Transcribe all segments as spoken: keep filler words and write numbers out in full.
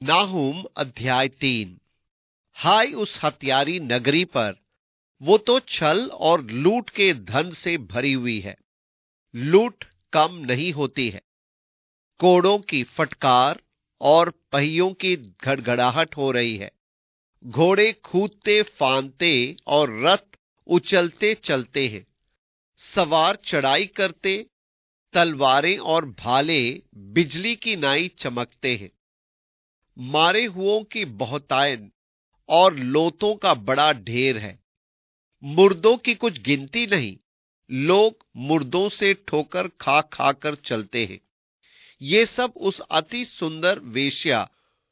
नाहूम अध्याय तीन। हाय उस हत्यारी नगरी पर, वो तो छल और लूट के धन से भरी हुई है। लूट कम नहीं होती है। कोड़ों की फटकार और पहियों की घड़घड़ाहट हो रही है। घोड़े कूदते फांदते और रथ उछलते चलते हैं। सवार चढ़ाई करते, तलवारें और भाले बिजली की नाई चमकते हैं। मारे हुओं की बहुतायन और लोथों का बड़ा ढेर है। मुर्दों की कुछ गिनती नहीं। लोग मुर्दों से ठोकर खा खा कर चलते हैं। ये सब उस अति सुंदर वेश्या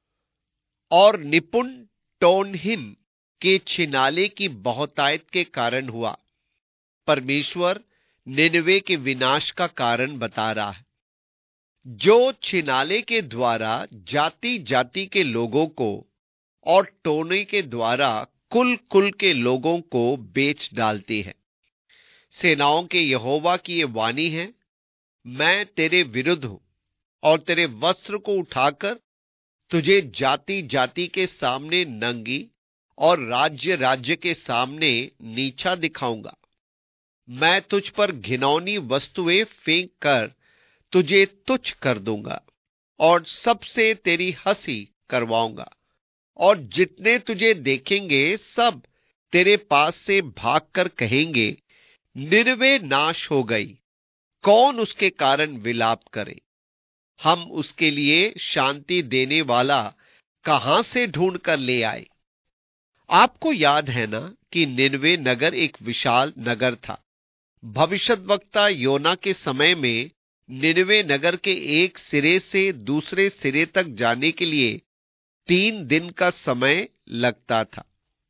और निपुण टोनहीन के छिनाले की बहुतायत के कारण हुआ। परमेश्वर निनवे के विनाश का कारण बता रहा है, जो छिनाले के द्वारा जाति जाति के लोगों को और टोने के द्वारा कुल कुल के लोगों को बेच डालती है। सेनाओं के यहोवा की ये वाणी है, मैं तेरे विरुद्ध हूं और तेरे वस्त्र को उठाकर तुझे जाति जाति के सामने नंगी और राज्य राज्य के सामने नीचा दिखाऊंगा। मैं तुझ पर घिनौनी वस्तुएं फेंक कर तुझे तुच्छ कर दूंगा और सबसे तेरी हंसी करवाऊंगा। और जितने तुझे देखेंगे सब तेरे पास से भागकर कहेंगे, निनवे नाश हो गई, कौन उसके कारण विलाप करे। हम उसके लिए शांति देने वाला कहां से ढूंढ कर ले आए। आपको याद है ना कि निनवे नगर एक विशाल नगर था। भविष्यद्वक्ता योना के समय में निनवे नगर के एक सिरे से दूसरे सिरे तक जाने के लिए तीन दिन का समय लगता था।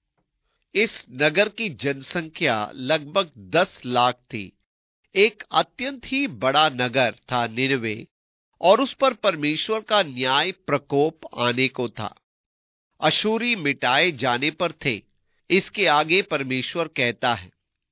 इस नगर की जनसंख्या लगभग दस लाख थी। एक अत्यंत ही बड़ा नगर था निनवे, और उस पर परमेश्वर का न्याय प्रकोप आने को था। अशूरी मिटाए जाने पर थे। इसके आगे परमेश्वर कहता है,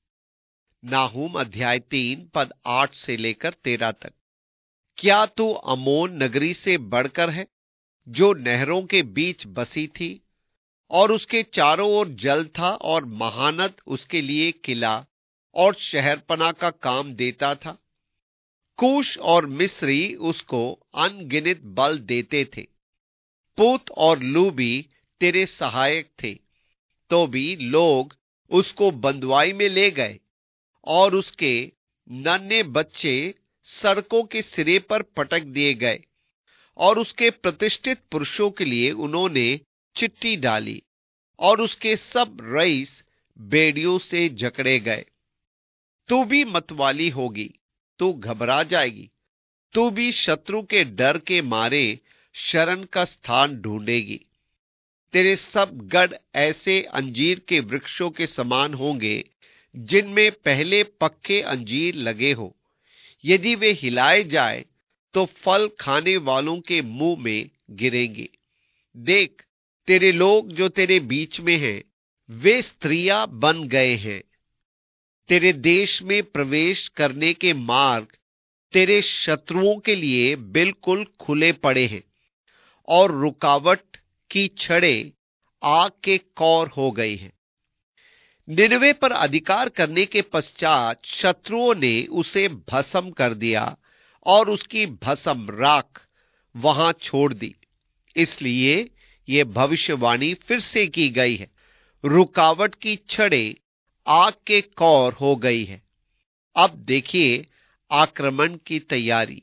नाहूम अध्याय तीन पद आठ से लेकर तेरह तक। क्या तू अमोन नगरी से बढ़कर है, जो नहरों के बीच बसी थी और उसके चारों ओर जल था और महानद उसके लिए किला और शहरपना का काम देता था। कूश और मिस्री उसको अनगिनत बल देते थे। पूत और लूबी तेरे सहायक थे, तो भी लोग उसको बंधुआई में ले गए और उसके नन्हे बच्चे सड़कों के सिरे पर पटक दिए गए और उसके प्रतिष्ठित पुरुषों के लिए उन्होंने चिट्ठी डाली और उसके सब रईस बेड़ियों से जकड़े गए। तू भी मतवाली होगी, तू घबरा जाएगी। तू भी शत्रु के डर के मारे शरण का स्थान ढूंढेगी। तेरे सब गढ़ ऐसे अंजीर के वृक्षों के समान होंगे, जिनमें पहले पक्के अंजीर लगे हो। यदि वे हिलाए जाए तो फल खाने वालों के मुंह में गिरेंगे। देख, तेरे लोग जो तेरे बीच में हैं, वे स्त्रियां बन गए हैं। तेरे देश में प्रवेश करने के मार्ग तेरे शत्रुओं के लिए बिल्कुल खुले पड़े हैं, और रुकावट की छड़ें आग के कौर हो गई हैं। निनवे पर अधिकार करने के पश्चात शत्रुओं ने उसे भस्म कर दिया और उसकी भस्म राख वहां छोड़ दी। इसलिए यह भविष्यवाणी फिर से की गई है, रुकावट की छड़ें आग के कौर हो गई है। अब देखिए आक्रमण की तैयारी।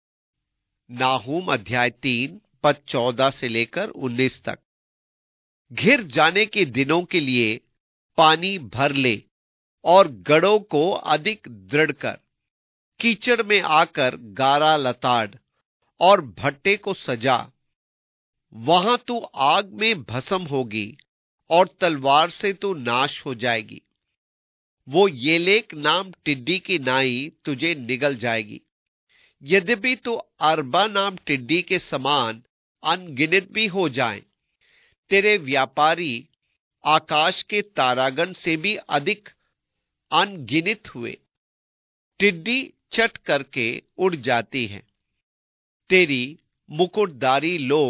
नाहूम अध्याय तीन पद चौदह से लेकर उन्नीस तक। घिर जाने के दिनों के लिए पानी भर ले और गढ़ों को अधिक दृढ़ कर। कीचड़ में आकर गारा लताड़ और भट्टे को सजा। वहां तू आग में भस्म होगी और तलवार से तू नाश हो जाएगी। वो येलेक नाम टिड्डी की नाई तुझे निगल जाएगी। यद्यपि तू अरबा नाम टिड्डी के समान अनगिनत भी हो जाए, तेरे व्यापारी आकाश के तारागण से भी अधिक अनगिनत हुए। टिड्डी चट करके उड़ जाती है। तेरी मुकुटधारी लोग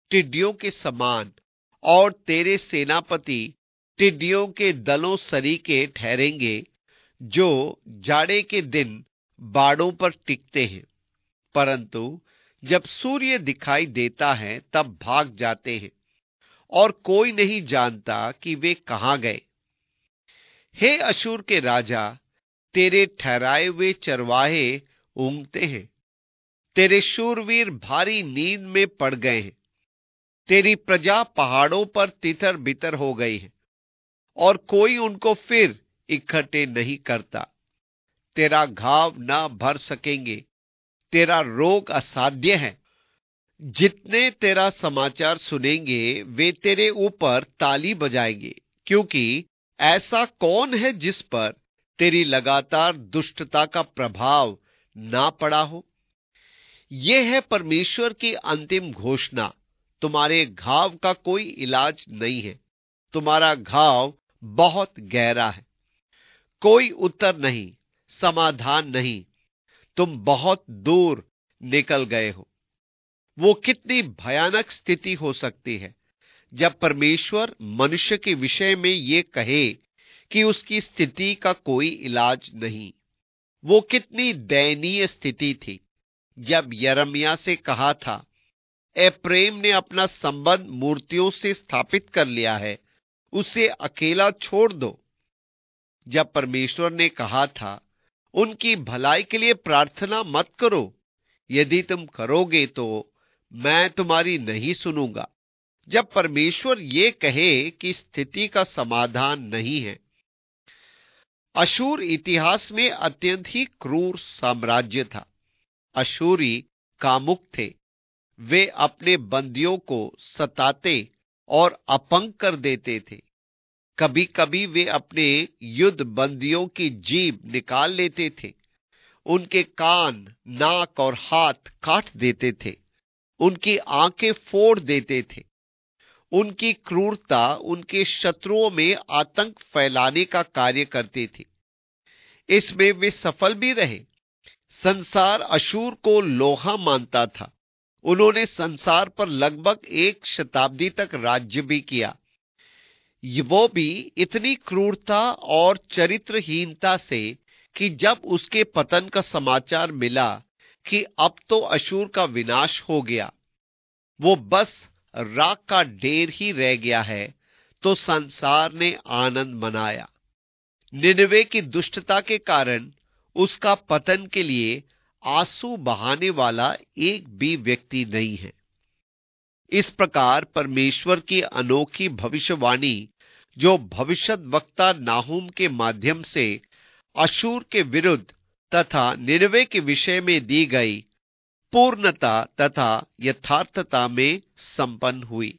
टिड्डियों के समान और तेरे सेनापति टिड्डियों के दलों सरीके ठहरेंगे, जो जाड़े के दिन बाड़ों पर टिकते हैं, परंतु जब सूर्य दिखाई देता है तब भाग जाते हैं और कोई नहीं जानता कि वे कहां गए। हे अशूर के राजा, तेरे ठहराए हुए चरवाहे ऊँघते हैं, तेरे शूरवीर भारी नींद में पड़ गए हैं। तेरी प्रजा पहाड़ों पर तितर बितर हो गई है और कोई उनको फिर इकट्ठे नहीं करता। तेरा घाव ना भर सकेंगे, तेरा रोग असाध्य है। जितने तेरा समाचार सुनेंगे वे तेरे ऊपर ताली बजाएंगे, क्योंकि ऐसा कौन है जिस पर तेरी लगातार दुष्टता का प्रभाव ना पड़ा हो। यह है परमेश्वर की अंतिम घोषणा, तुम्हारे घाव का कोई इलाज नहीं है, तुम्हारा घाव बहुत गहरा है, कोई उत्तर नहीं, समाधान नहीं, तुम बहुत दूर निकल गए हो। वो कितनी भयानक स्थिति हो सकती है जब परमेश्वर मनुष्य के विषय में ये कहे कि उसकी स्थिति का कोई इलाज नहीं। वो कितनी दयनीय स्थिति थी जब यिर्मयाह से कहा था, एप्रैम ने अपना संबंध मूर्तियों से स्थापित कर लिया है, उसे अकेला छोड़ दो। जब परमेश्वर ने कहा था, उनकी भलाई के लिए प्रार्थना मत करो, यदि तुम करोगे तो मैं तुम्हारी नहीं सुनूंगा। जब परमेश्वर ये कहे कि स्थिति का समाधान नहीं है। अशूर इतिहास में अत्यंत ही क्रूर साम्राज्य था। अशूरी कामुक थे। वे अपने बंदियों को सताते और अपंग कर देते थे। कभी कभी वे अपने युद्ध बंदियों की जीभ निकाल लेते थे, उनके कान, नाक और हाथ काट देते थे, उनकी आंखें फोड़ देते थे। उनकी क्रूरता उनके शत्रुओं में आतंक फैलाने का कार्य करती थी। इसमें वे सफल भी रहे। संसार अशूर को लोहा मानता था। उन्होंने संसार पर लगभग एक शताब्दी तक राज्य भी किया। वो भी इतनी क्रूरता और चरित्रहीनता से कि जब उसके पतन का समाचार मिला कि अब तो अशूर का विनाश हो गया, वो बस राख का ढेर ही रह गया है, तो संसार ने आनंद मनाया। निनवे की दुष्टता के कारण उसका पतन के लिए आंसू बहाने वाला एक भी व्यक्ति नहीं है। इस प्रकार परमेश्वर की अनोखी भविष्यवाणी, जो भविष्यद्वक्ता नाहूम के माध्यम से अशूर के विरुद्ध तथा निनवे के विषय में दी गई, पूर्णता तथा यथार्थता में संपन्न हुई।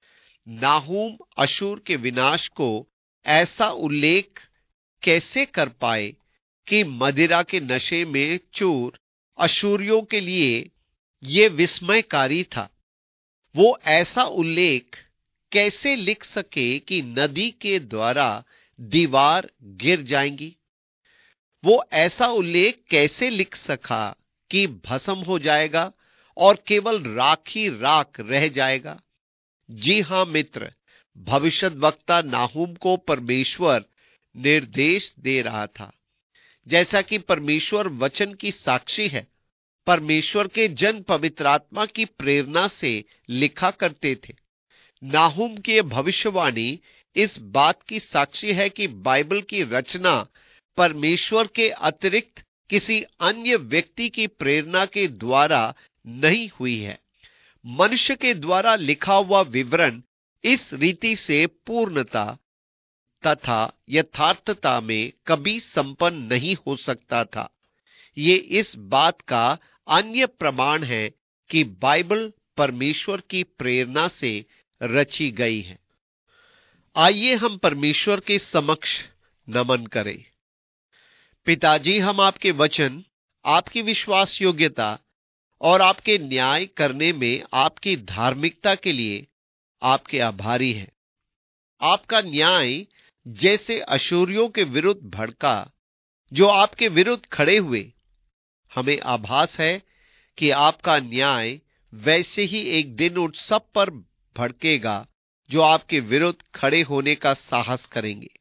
नाहूम अशूर के विनाश को ऐसा उल्लेख कैसे कर पाए कि मदिरा के नशे में चूर अशूरियों के लिए यह विस्मयकारी था। वो ऐसा उल्लेख कैसे लिख सके कि नदी के द्वारा दीवार गिर जाएंगी। वो ऐसा उल्लेख कैसे लिख सका कि भस्म हो जाएगा और केवल राख ही राख रह जाएगा। जी हां मित्र, भविष्यद्वक्ता नाहूम को परमेश्वर निर्देश दे रहा था। जैसा कि परमेश्वर वचन की साक्षी है, परमेश्वर के जन पवित्र आत्मा की प्रेरणा से लिखा करते थे। नाहूम की भविष्यवाणी इस बात की साक्षी है कि बाइबल की रचना परमेश्वर के अतिरिक्त किसी अन्य व्यक्ति की प्रेरणा के द्वारा नहीं हुई है। मनुष्य के द्वारा लिखा हुआ विवरण इस रीति से पूर्णता तथा यथार्थता में कभी संपन्न नहीं हो सकता था। ये इस बात का अन्य प्रमाण है कि बाइबल परमेश्वर की प्रेरणा से रची गई है। आइए हम परमेश्वर के समक्ष नमन करें। पिताजी, हम आपके वचन, आपकी विश्वास योग्यता और आपके न्याय करने में आपकी धार्मिकता के लिए आपके आभारी हैं। आपका न्याय जैसे अशूरियों के विरुद्ध भड़का, जो आपके विरुद्ध खड़े हुए, हमें आभास है कि आपका न्याय वैसे ही एक दिन उन सब पर भड़केगा जो आपके विरुद्ध खड़े होने का साहस करेंगे।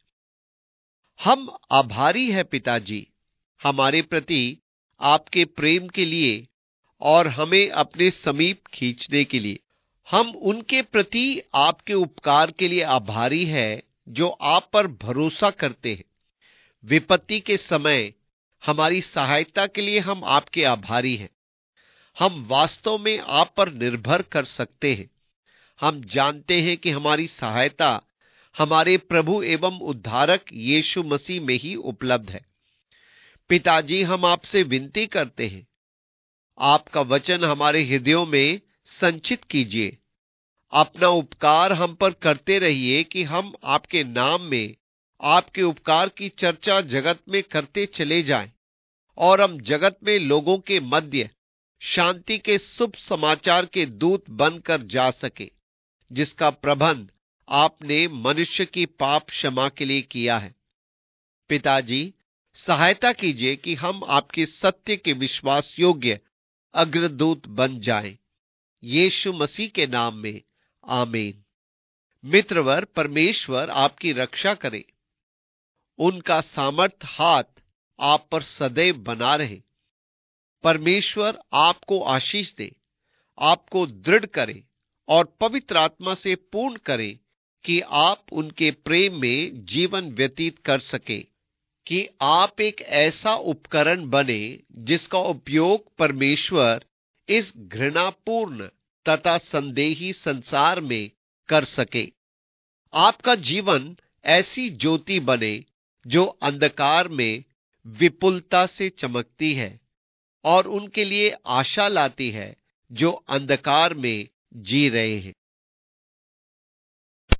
हम आभारी हैं पिताजी, हमारे प्रति आपके प्रेम के लिए और हमें अपने समीप खींचने के लिए। हम उनके प्रति आपके उपकार के लिए आभारी हैं जो आप पर भरोसा करते हैं। विपत्ति के समय हमारी सहायता के लिए हम आपके आभारी हैं। हम वास्तव में आप पर निर्भर कर सकते हैं। हम जानते हैं कि हमारी सहायता हमारे प्रभु एवं उद्धारक यीशु मसीह में ही उपलब्ध है। पिताजी, हम आपसे विनती करते हैं, आपका वचन हमारे हृदयों में संचित कीजिए। अपना उपकार हम पर करते रहिए कि हम आपके नाम में आपके उपकार की चर्चा जगत में करते चले जाएं और हम जगत में लोगों के मध्य शांति के शुभ समाचार के दूत बनकर जा सके, जिसका प्रबंध आपने मनुष्य की पाप क्षमा के लिए किया है। पिताजी, सहायता कीजिए कि हम आपके सत्य के विश्वास योग्य अग्रदूत बन जाएं। यीशु मसीह के नाम में आमीन। मित्रवर, परमेश्वर आपकी रक्षा करे। उनका सामर्थ हाथ आप पर सदैव बना रहे। परमेश्वर आपको आशीष दे, आपको दृढ़ करे और पवित्र आत्मा से पूर्ण करे कि आप उनके प्रेम में जीवन व्यतीत कर सके, कि आप एक ऐसा उपकरण बने जिसका उपयोग परमेश्वर इस घृणापूर्ण तथा संदेही संसार में कर सके। आपका जीवन ऐसी ज्योति बने जो अंधकार में विपुलता से चमकती है और उनके लिए आशा लाती है जो अंधकार में जी रहे हैं।